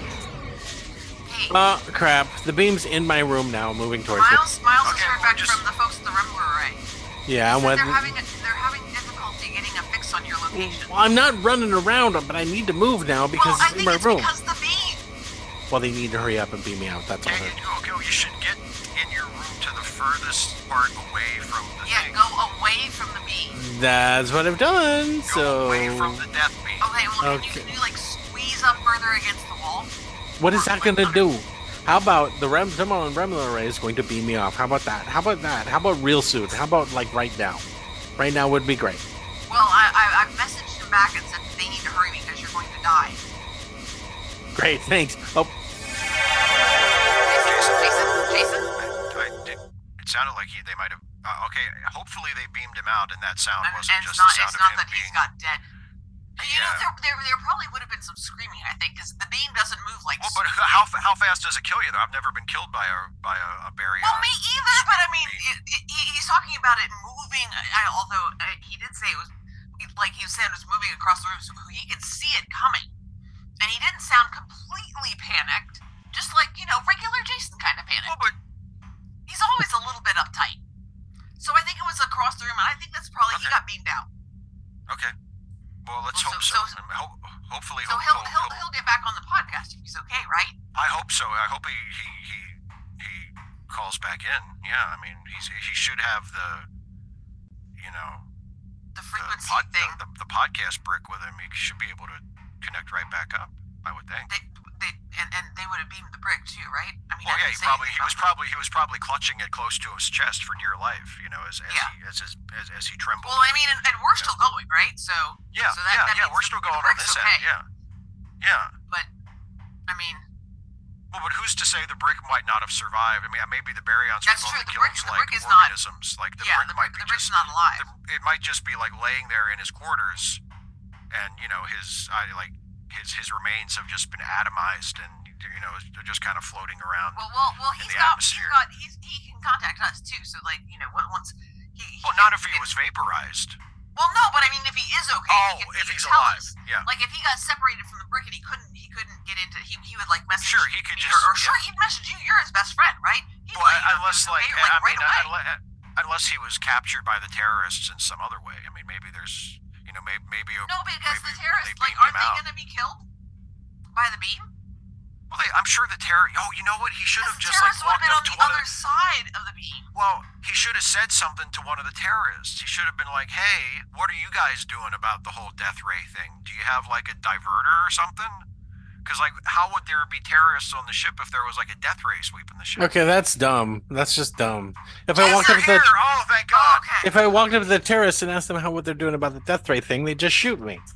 Hey, Uh, crap. The beam's in my room now, moving towards it. Miles, Miles has Okay, heard well, back just- from the folks at the Rumble Array. Yeah, I'm Said with. they're having a, they're having difficulty getting a fix on your location. Well, I'm not running around, but I need to move now because well, I it's in think my it's room. because the beam. Well, they need to hurry up and beam me out. That's all. Yeah, it- you, okay, well, you should get in your room to the furthest part away from the Yeah, thing. go away from the beam. That's what I've done. Go So, away from the death beam. Okay, well, can you, Okay. can you like squeeze up further against the wall? what is that going to do? How about the Rem Timon Remnant Array is going to beam me off? How about that? How about that? How about real soon? How about like right now? Right now would be great. Well, I, I I've messaged him back and said that they need to hurry because you're going to die. Great, thanks. Oh, Jason, Jason, Jason. I, I did, it sounded like he, they might have. Uh, okay, hopefully they beamed him out, and that sound And, wasn't and it's just not the sound it's of not him that he's being. got dead. You know, Yeah. there, there, there probably would have been some screaming, I think, because the beam doesn't move like. Well, but how how fast does it kill you though? I've never been killed by a by a, a baryon. Well, me either, but I mean, it, it, he- he's talking about it moving. I, although uh, he did say it was, like he said, it was moving across the room, so he could see it coming, and he didn't sound completely panicked, just like you know, regular Jason kind of panicked. Well, but He's always a little bit uptight, so I think it was across the room, and I think that's probably he Okay. got beamed out. okay. Well, let's Well, hope so- so. so- And ho- hopefully, So he'll, he'll he'll, he'll he'll- he'll get back on the podcast if he's okay, right? I hope so. I hope he he he, he calls back in. Yeah, I mean, he's he should have the, you know, The the, frequency pod, thing. the, the the podcast brick with him. He should be able to connect right back up. I would think. They, they, and, and they would have beamed the brick too, right? I mean, Well, I yeah, didn't he say probably anything he was about probably he was probably clutching it close to his chest for dear life. You know, as as Yeah. he as, his, as as he trembled. Well, I mean, and, and we're still going, right? So yeah, so that, yeah, that yeah. means We're the- still the going on brick's this okay. end. Yeah, yeah. But I mean, Well, but who's to say the brick might not have survived? I mean, maybe the baryons That's are true, going to the kill brick- his the like brick is not- organisms. Like the yeah, brick the, might brick, be the brick's just not alive. the, it might just be like laying there in his quarters, and you know his I like his his remains have just been atomized, and you know they're just kind of floating around. well, well, well, in he's the got, he's atmosphere. got, he's, he can contact us too. So like, you know, on- once he, he Well, can- not if he was vaporized. Well, no, but I mean, if he is okay, Oh, he can, if he he's can tell alive, us. yeah. Like if he got separated from the brick and he couldn't, he couldn't get into. He, he would like message. Sure, he could me just- or, or sure yeah. he'd message you. You're his best friend, right? He'd Well, let you know if unless he was like okay, I right mean, away. unless, unless he was captured by the terrorists in some other way. I mean, maybe there's you know maybe maybe No, because maybe the terrorists, they like, beamed aren't him they out. going to be killed by the beam? Well, they, I'm sure the terror. Oh, you know what? He should have Because the just like terrorists would have walked been up on to the one other of the. side of the beam. Well, he should have said something to one of the terrorists. He should have been like, "Hey, what are you guys doing about the whole death ray thing? Do you have like a diverter or something? Because like, how would there be terrorists on the ship if there was like a death ray sweeping the ship?" okay, that's dumb. That's just dumb. If I Yes, walked up You're to here. the Oh, thank Oh, God. okay. if I walked up to the terrorists and asked them how what they're doing about the death ray thing, they'd just shoot me.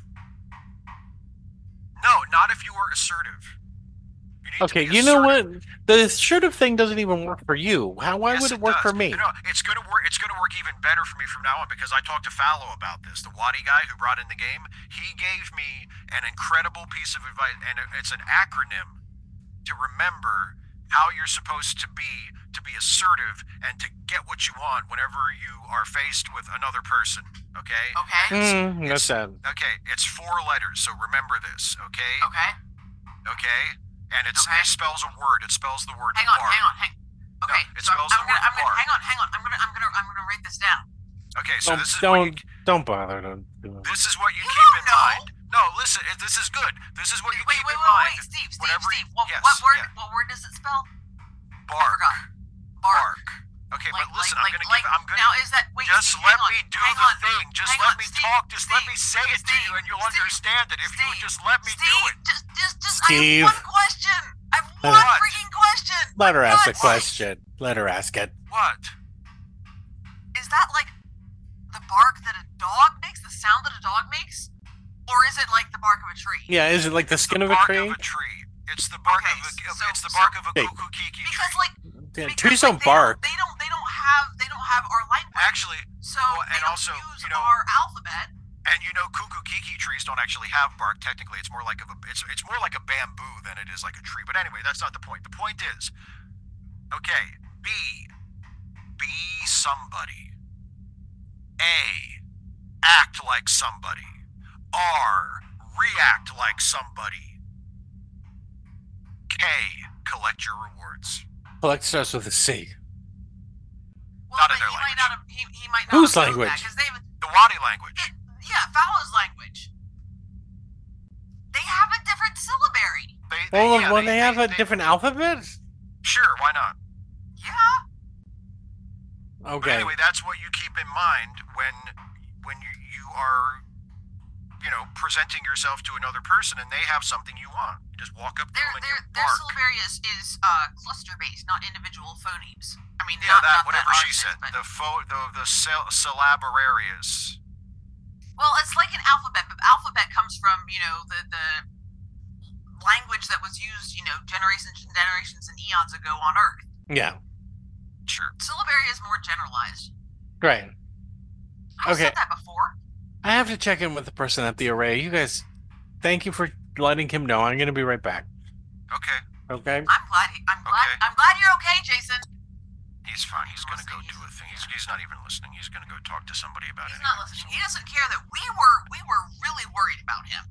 No, not if you were assertive. You need to Okay, be you know assertive. what? The assertive thing doesn't even work for you. How? Why Yes, would it work does. for me? You know, it's gonna work. It's gonna work even better for me from now on because I talked to Fallow about this. The Wadi guy who brought in the game, he gave me an incredible piece of advice, and it's an acronym to remember how you're supposed to be to be assertive and to get what you want whenever you are faced with another person. Okay. Okay. And it's- Mm, that's sad. Okay, it's four letters, so remember this. Okay. Okay. Okay. And it's, Okay. it spells a word. It spells the word Hang on. bark. Hang on. Hang. Okay. it so I'm, spells I'm the gonna. word I'm gonna. bark. Hang on. Hang on. I'm gonna. I'm gonna. I'm gonna write this down. Okay, so Don't this is what don't you, don't bother. Don't do it. this is what you You keep don't in know. mind. No, listen, it- this is good. This is what you Wait. keep Wait. in Wait. mind. Wait. Steve. Steve. whenever Steve. you- What, yes, what word? yeah. What word does it spell? I Bark. forgot. Bark. Bark. Okay, Like, but listen, like, I'm gonna like, give. I'm gonna. Now is that? Wait. Just Steve, let hang on, me do hang the on, thing. Just hang let on, me Steve, talk. Just let Steve, me say it to you, and you'll Steve, understand it. If you would Steve, just let me Steve, do it. Just, just, just. Steve. I have one question. I have one What? freaking question. Let her For ask the God's sake. question. Let her ask it. What? Is that like the bark that a dog makes? The sound that a dog makes? Or is it like the bark of a tree? Yeah, is it like the It's skin the of a bark tree? of a tree. It's the bark Okay, of a. so- it's the so- bark of a Hey. kukukiki Because tree. like Yeah, because, trees like, don't they bark. They don't. They don't have. They don't have our language. Actually, so well, they and don't also, use you know- our alphabet. and you know, kukukiki trees don't actually have bark. Technically, it's more like of a. It's it's more like a bamboo than it is like a tree. But anyway, that's not the point. The point is, okay, B, be somebody. A, act like somebody. R, react like somebody. K, collect your rewards. Collect starts with a C. Well, Not in but their he might language. not have. He, he might not. Whose have known language? That, 'cause they've, The Wadi language. yeah, Fala's language. They have a different syllabary. They, they, Well, yeah, when they, have a different alphabet? Sure, why not? Yeah. But Okay. anyway, that's what you keep in mind when when you, you are, you know, presenting yourself to another person and they have something you want. You just walk up to Their them and their you their bark. syllabary is, is uh, cluster based, not individual phonemes. I mean, Yeah, not, that not whatever that she ours is, said. but- The fo- the the syll- syllabararius. Well, it's like an alphabet, but alphabet comes from, you know, the the language that was used, you know, generations and generations and eons ago on Earth. Yeah. Sure. Syllabary is more generalized. Right. I've Okay. said that before. I have to check in with the person at the array. You guys, thank you for letting him know. I'm going to be right back. Okay. Okay? I'm glad. He, I'm glad. Okay. I'm glad you're okay, Jason. He's fine. He's gonna go Listening, do a he's- thing. He's, he's not even listening. He's gonna go talk to somebody about He's it. not listening. He doesn't care that we were we were really worried about him.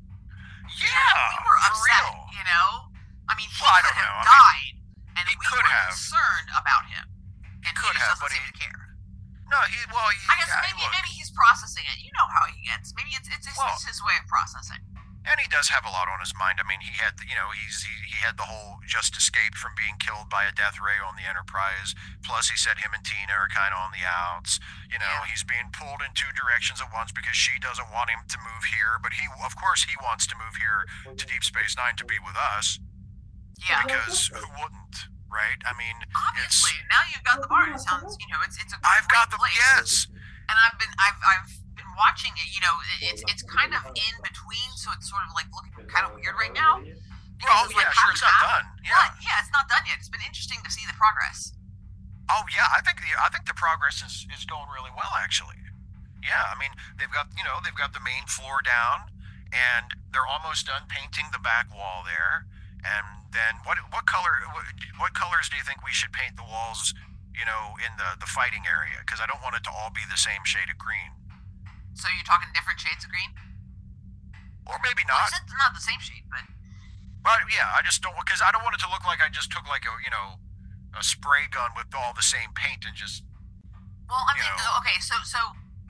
Yeah, We were for upset. real. You know. I mean, he Well, I could don't have know. I died, and he we could were have. concerned about him. And could he have, just but doesn't he- seem to care. No, he. Well, he, I guess yeah, maybe look, maybe he's processing it. You know how he gets. Maybe it's it's, it's, Well- it's his way of processing. and he does have a lot on his mind. I mean, he had, you know, he's he, he had the whole just escaped from being killed by a death ray on the Enterprise. Plus, he said him and Tina are kind of on the outs. You know, Yeah. he's being pulled in two directions at once because she doesn't want him to move here, but he, of course, he wants to move here to Deep Space Nine to be with us Yeah. because who wouldn't, right? I mean, Obviously, now you've got the bar. It sounds, you know, it's it's a I've great got the place. yes. And I've been I've I've been watching it. You know, it- it's it's kind of in between, so it's sort of like looking kind of weird right now. Well, because, yeah, like, sure, half it's not and half. done. Yeah. But yeah, it's not done yet. It's been interesting to see the progress. Oh yeah, I think the I think the progress is, is going really well actually. Yeah, I mean they've got you know they've got the main floor down, and they're almost done painting the back wall there. And then what what color what, what colors do you think we should paint the walls? You know, in the the fighting area, because I don't want it to all be the same shade of green, So you're talking different shades of green? or maybe Well, not. it's not the same shade, but But yeah, I just don't because I don't want it to look like I just took like a you know a spray gun with all the same paint and just well, I You mean, know. okay, so so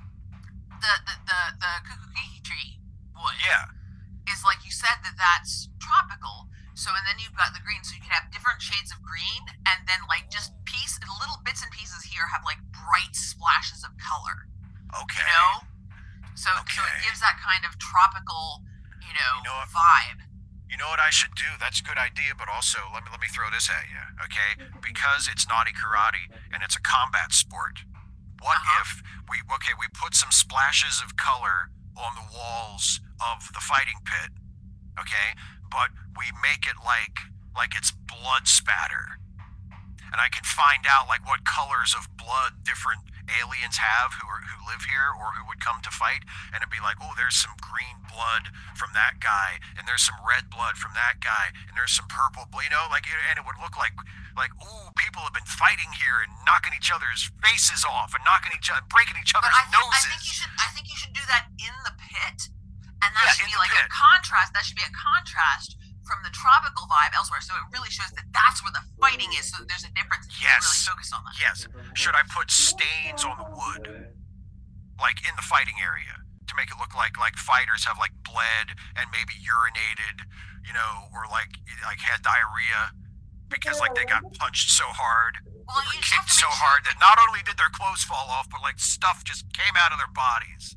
the the the, the kukukiki tree wood yeah. is like you said that that's tropical. So and then you've got the green, so you can have different shades of green, and then like just piece little bits and pieces here have like bright splashes of color. Okay. You know, so so Okay. it gives that kind of tropical, you know, You know what? vibe. You know what I should do? That's a good idea, but also let me let me throw this at you, okay? Because it's naughty karate and it's a combat sport. What Uh-huh. if we okay, we put some splashes of color on the walls of the fighting pit, okay? But we make it like like it's blood spatter. And I can find out like what colors of blood different aliens have who are who live here or who would come to fight, and it'd be like, oh, there's some green blood from that guy, and there's some red blood from that guy, and there's some purple blood, you know, like, and it would look like like, ooh, people have been fighting here and knocking each other's faces off and knocking each other, breaking each But other's I think, noses. I think you should. I think you should do that in the pit, and that Yeah, should in be the like pit. a contrast. That should be a contrast from the tropical vibe elsewhere. So it really shows that that's where the fighting is. So there's a difference. And you Yes. should really focus on that. Yes. Should I put stains on the wood, like in the fighting area, to make it look like like fighters have like bled and maybe urinated, you know, or like like had diarrhea because like they got punched so hard, Well, or you just have kicked to so make sure. hard that not only did their clothes fall off, but like stuff just came out of their bodies.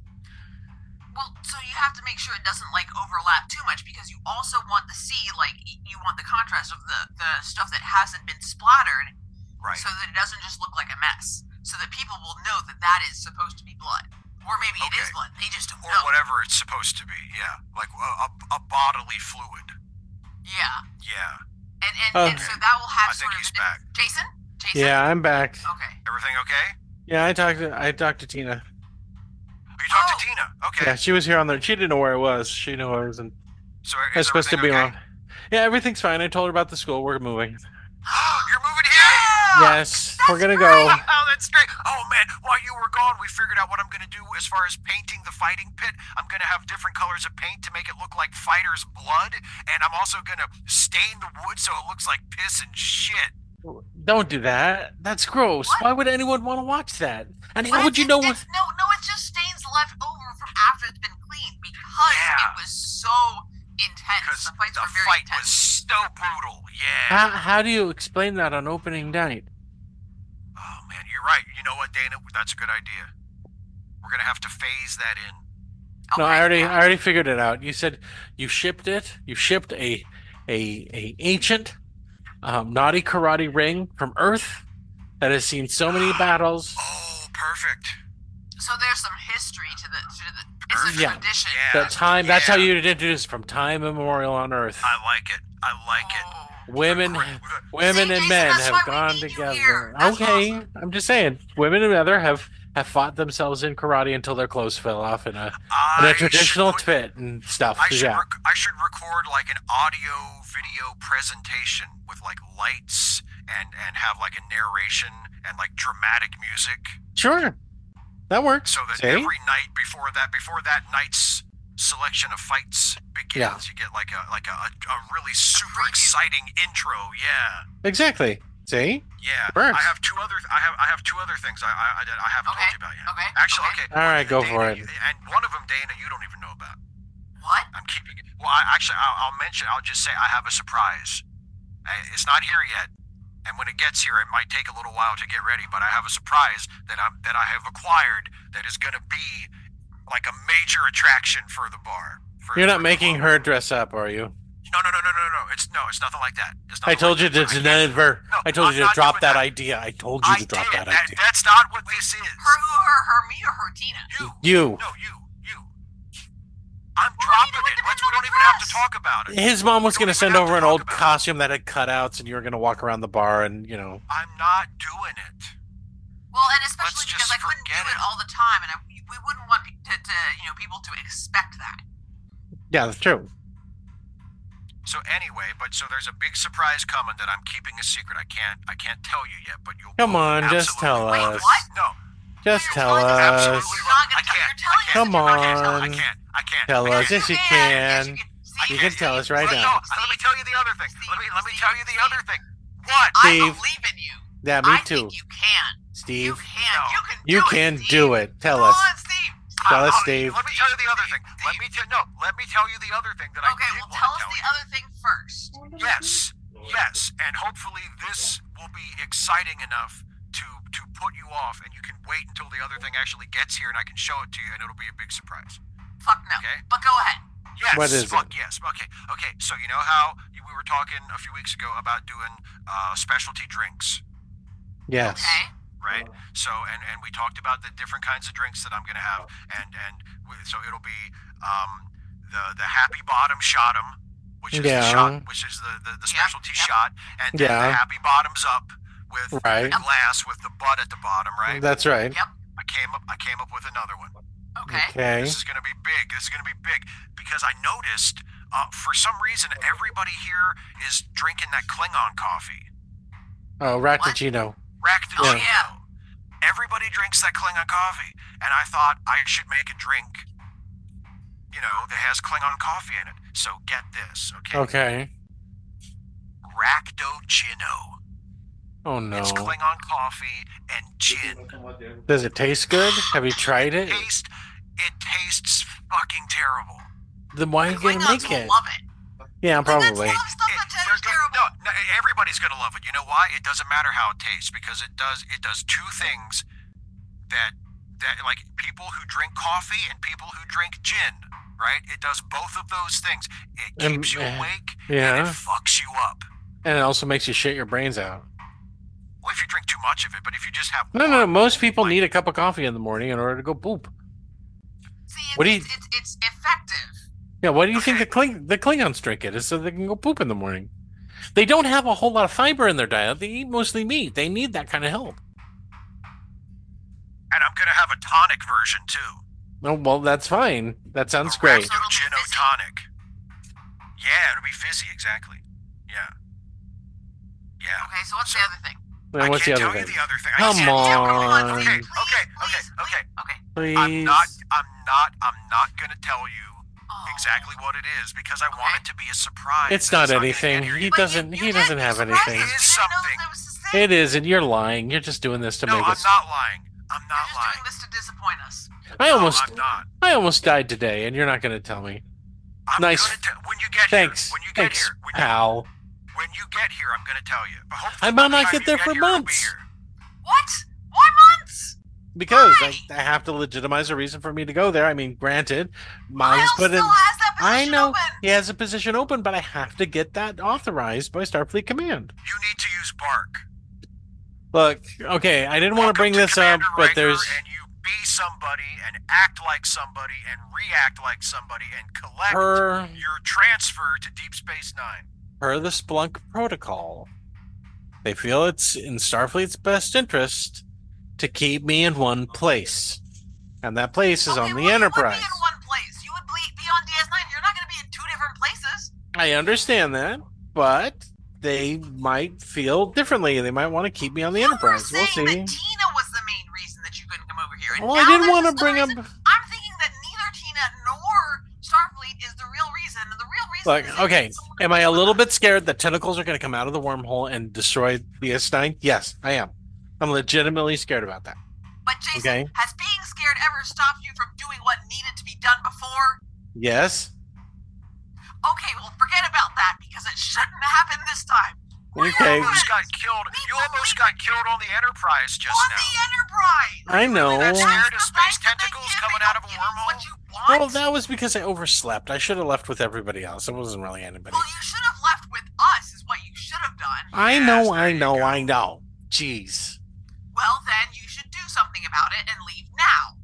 Well, so you have to make sure it doesn't like overlap too much because you also want to see like y- you want the contrast of the the stuff that hasn't been splattered, Right. so that it doesn't just look like a mess. So that people will know that that is supposed to be blood, or maybe it is Okay. blood. They just don't Or know. whatever it's supposed to be. Yeah. Like a, a, a bodily fluid. Yeah, Yeah. and and, and Okay. so that will have I think sort of he's a diff- back. Jason. Jason. Yeah, I'm back. Okay. Everything okay? Yeah, I talked to I talked to Tina. You talked Oh. to Tina. Okay. Yeah, she was here on the. She didn't know where it was. She knew I was in. So I is was supposed to be everything okay? on. Yeah, everything's fine. I told her about the school. We're moving. You're moving here? Yeah. Yes, we're gonna go. Oh, that's great. Oh, man, while you were gone, we figured out what I'm going to do as far as painting the fighting pit. I'm going to have different colors of paint to make it look like fighters' blood, and I'm also going to stain the wood so it looks like piss and shit. Don't do that. That's gross. What? Why would anyone want to watch that? And Well, how would you it's- know it's- what? No, no, it's just stains left over from after it's been cleaned because Yeah. it was so intense. Because The fights the were very fight intense. was so brutal. Yeah. How, how do you explain that on opening night? Oh, man, you're right. You know what, Dana? That's a good idea. We're going to have to phase that in. No, Okay, I already, yeah. I already figured it out. You said you shipped it. You shipped a, a, a ancient, um, naughty karate ring from Earth that has seen so many battles. Oh, perfect. So there's some history to the to the. It's a Yeah. tradition. Yeah. That time. That's how yeah. you'd introduce from time immemorial on Earth. I like it. I like it. Oh. Women, Great. women See, and Jason, men that's have why we gone need you together. here. That's Okay, awesome. I'm just saying, women and other have have fought themselves in karate until their clothes fell off in a in I a traditional should put- fit and stuff. I should Yeah, rec- I should record like an audio video presentation with like lights and and have like a narration and like dramatic music sure, that works. so that See? every night before that before that night's selection of fights begins Yeah. you get like a like a, a, a really super preview. exciting intro. Yeah. Exactly. See? Yeah. Works. I have two other I have I have two other things I I, I haven't Okay, told you about yet. okay, Actually, okay. okay. All right, go Dana, for it. you- And one of them, Dana, you don't even know about. What? I'm keeping it. Well, I, actually, I'll, I'll mention. I'll just say I have a surprise. I, it's not here yet, and when it gets here, it might take a little while to get ready. But I have a surprise that I'm that I have acquired that is going to be like a major attraction for the bar. For, You're for not the making club. her dress up, are you? No, no, no, no, no, no. It's no. It's nothing like that. It's I nothing told you like to that. I can't- never. No, I told I'm you to not drop doing that that. idea. I told you I to drop did. that That- idea. That's not what this is. Her, who, her, her, me, or her, Tina? You. You. No, you. You. I'm Well, dropping Tina, it. what Let's, the we don't hell even have to dress? talk about it. His mom was We going don't to even send have over to an talk old about it. costume that had cutouts, and you were going to walk around the bar, and you know. I'm not doing it. Well, and especially Let's because just I couldn't do forget it it. all the time, and I, we wouldn't want pe- to, to, you know, people to expect that. Yeah, that's true. So anyway, but so there's a big surprise coming that I'm keeping a secret. I can't I can't tell you yet, but you'll Come you'll on, just tell absolutely- Wait, us. what? No, Just You're tell telling us us. absolutely You're not wrong. gonna I tell- can't. you're telling I us can't. Come I can't. on. I can't. I can't. Tell I us. can't. Yes, you Yes, can. you I You can't. can tell us right Well, now. No, let me tell you the other thing. Let me let me tell you the Steve, other thing. What? I Steve. believe in you. Yeah, me I too. think you can. You Steve, can. No. You can. you do can it, Steve. do it. Tell Come us. on, Steve. Tell us, Uh, Steve. Let me tell you the other thing. Let me tell no. Let me tell you the other thing that I Okay, did well, want tell to us tell the you. other thing first. Yes, yes, and hopefully this will be exciting enough to to put you off, and you can wait until the other thing actually gets here, and I can show it to you, and it'll be a big surprise. Fuck no. Okay. But go ahead. Yes. What is fuck yes. Okay. Okay. So you know how you- we were talking a few weeks ago about doing uh, specialty drinks, Yes. Okay. right? So and and we talked about the different kinds of drinks that I'm gonna have, and and w- so it'll be um, the the Happy Bottom Shot 'em, which is Yeah. the shot, which is the the, the Yeah, specialty yeah. shot, and then Yeah. the Happy Bottoms Up with Right. the glass with the butt at the bottom, right? That's right. I came up I came up with another one. Okay. Okay. This is going to be big. This is going to be big because I noticed uh, for some reason everybody here is drinking that Klingon coffee. Oh, Ratticino. Ractagino. Oh, yeah. Everybody drinks that Klingon coffee, and I thought I should make a drink, you know, that has Klingon coffee in it. So get this, okay? Okay. Ractogino. Oh no. It's Klingon coffee and gin. Does it taste good? Have you tried it? Taste, it tastes fucking terrible. Then why are you gonna Klingons make will it? love it. Yeah, Klingons probably. love stuff It- that they're tastes go- terrible. no, no, everybody's gonna love it. You know why? It doesn't matter how it tastes because it does. It does two things that that like people who drink coffee and people who drink gin. Right? It does both of those things. It Um, keeps you uh, awake yeah. and it fucks you up. And it also makes you shit your brains out. Well, if you drink too much of it, but if you just have No, no, one, most people like- need a cup of coffee in the morning in order to go poop. See, it's, What do you- it's, it's, it's effective. Yeah, why do you think Okay. the Kling- the Klingons drink it? Is so they can go poop in the morning. They don't have a whole lot of fiber in their diet. They eat mostly meat. They need that kind of help. and I'm gonna have a tonic version too. Oh, well, that's fine. That sounds A great. It'll be Gin fizzy. tonic. Yeah, it'll be fizzy, exactly. Yeah. Yeah. Okay, so what's So- the other thing? And what's I the can't other tell thing? you the other thing. I Come can't- on. Yeah, come on, Okay, please, okay, please, okay, please, okay. Okay. Please. I'm not. I'm not. I'm not gonna tell you Oh. exactly what it is because I want Okay. it to be a surprise. It's and not gonna anything. get here He yet. But you- doesn't. you He did, doesn't you have surprised anything. us. It is You didn't know something. that was the thing. It is, and you're lying. You're just doing this to No, make I'm us. not lying. I'm You're not just lying. doing this to disappoint us. I No, almost. I'm not. I almost died today, and you're not going to tell me. I'm Nice. Gonna tell when you get Thanks. here. When you get Thanks, here. When you, pal. when you get here, I'm gonna tell you. But hopefully I by might the not time get you there for here, it'll be months. here. What? Why months? Because I, Why? I have to legitimize a reason for me to go there. I mean, granted, Miles Miles put in. still has that I position know open. he has a position open, but I have to get that authorized by Starfleet Command. You need to use Bark. Look, okay, I didn't want to Welcome bring this up, Commander but Riker, there's and you be somebody and act like somebody and react like somebody and collect per your transfer to Deep Space Nine. per the Splunk protocol. They feel it's in Starfleet's best interest to keep me in one place, and that place is Okay, on well, the Enterprise. You would be in one place. You would be, be on D S nine. You're not going to be in two different places. I understand that, but they might feel differently. They might want to keep me on the You were Enterprise. We'll saying see. that Tina was the main reason that you couldn't come over here. And Well, I now didn't there's want to this bring other up. reason. I'm thinking that neither Tina nor Starfleet is the real reason. And the real reason Look, is that okay, someone am I a else- little bit scared that tentacles are going to come out of the wormhole and destroy D S nine? Yes, I am. I'm legitimately scared about that. But Jason, Okay. has being scared ever stopped you from doing what needed to be done before? Yes. Okay, well, forget about that because it shouldn't happen this time. We're Okay. You almost got killed. You almost got killed on the Enterprise just on now. the Enterprise. I know. That's That's scared of the space fact that they tentacles can't coming make out of a you get wormhole? What you want? Well, that was because I overslept. I should have left with everybody else. It wasn't really anybody. Well, you should have left with us, is what you should have done. I Yes, know, there I you know, go. I know. Jeez. Well, then you should do something about it and leave now.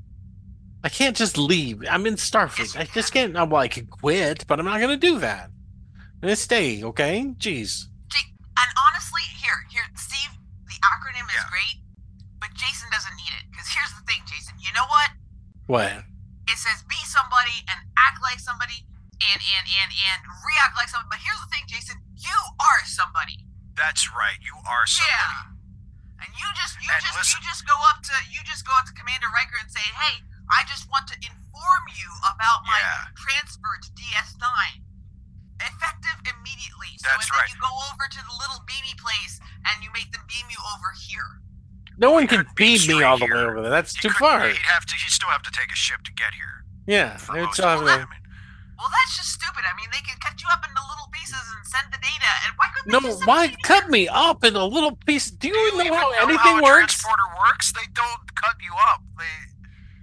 I can't just leave. I'm in Starfleet. I just can't. Well, I can quit, but I'm not going to do that. I'm going to stay, okay? Jeez. J- and honestly, here, here, Steve, the acronym is Yeah. great, but Jason doesn't need it. Because here's the thing, Jason. You know what? What? It says be somebody and act like somebody and and and and react like somebody. But here's the thing, Jason. You are somebody. That's right. You are somebody. Yeah. And you just you And just listen- you just go up to you just go up to Commander Riker and say, "Hey, I just want to inform you about my Yeah. transfer to D S nine." Effective immediately. So That's and then right. you go over to the little beamy place and you make them beam you over here. No one He can couldn't be beam me all the way straight here. over there. That's He too couldn't- far. He'd have to. He'd still have to take a ship to get here. Yeah. For It's most of all it. I the- mean, Well, that's just stupid. I mean, they could cut you up into little pieces and send the data. And why couldn't No, they just send why the data cut here? me up in a little piece? Do you, do you know even how know anything how a works? transporter works? They don't cut you up. They.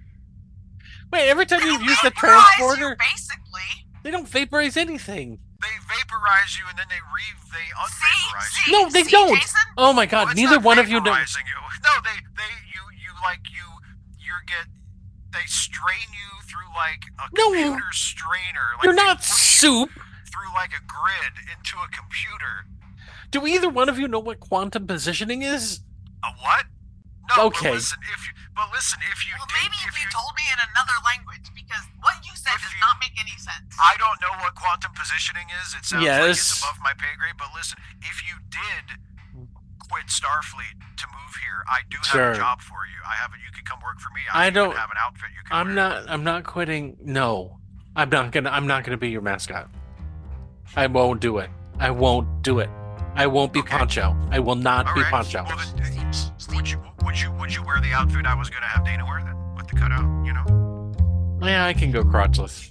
Wait, every time They you don't use the vaporize transporter, you, basically. they don't vaporize anything. They vaporize you and then they re they unvaporize See, you. No, they see, don't. Jason? Oh my Well, God! it's Neither not one of you know. vaporizing you. No, they they you you like you you get they strain you through like a No. computer strainer. Like You're they not put you soup. through like a grid into a computer. Do either one of you know what quantum positioning is? A what? No. Okay. But listen, if you but listen, if you Well, did, maybe if if you you told me in another language, because what you said If does you- not make any sense. I don't know what quantum positioning is. It sounds like Yes. it's above my pay grade. But listen, if you did quit Starfleet to move here. I do have Sure. a job for you. I have a, you could come work for me. I, I even don't- have an outfit you can I'm wear. not. I'm not quitting. No, I'm not gonna. I'm not gonna be your mascot. I won't do it. I won't do it. I won't be Okay. Poncho. I will not All be right. Poncho. Well, then, would you would you would you wear the outfit I was going to have Dana wear then, with the cutout? You know. Yeah, I can go crotchless.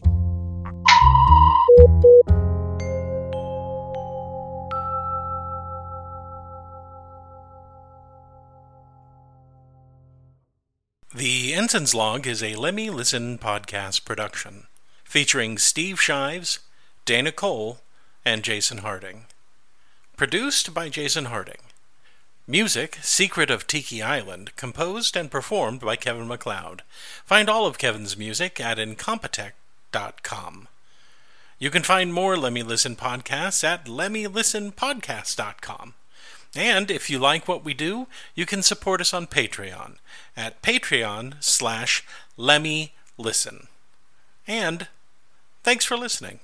The Ensign's Log is a Lemmy Listen podcast production, featuring Steve Shives, Dana Cole, and Jason Harding. Produced by Jason Harding. Music, Secret of Tiki Island, composed and performed by Kevin MacLeod. Find all of Kevin's music at incompetech dot com. You can find more Lemmy Listen podcasts at lemmy listen podcast dot com. And if you like what we do, you can support us on Patreon at patreon slash Lemmy Listen. And thanks for listening.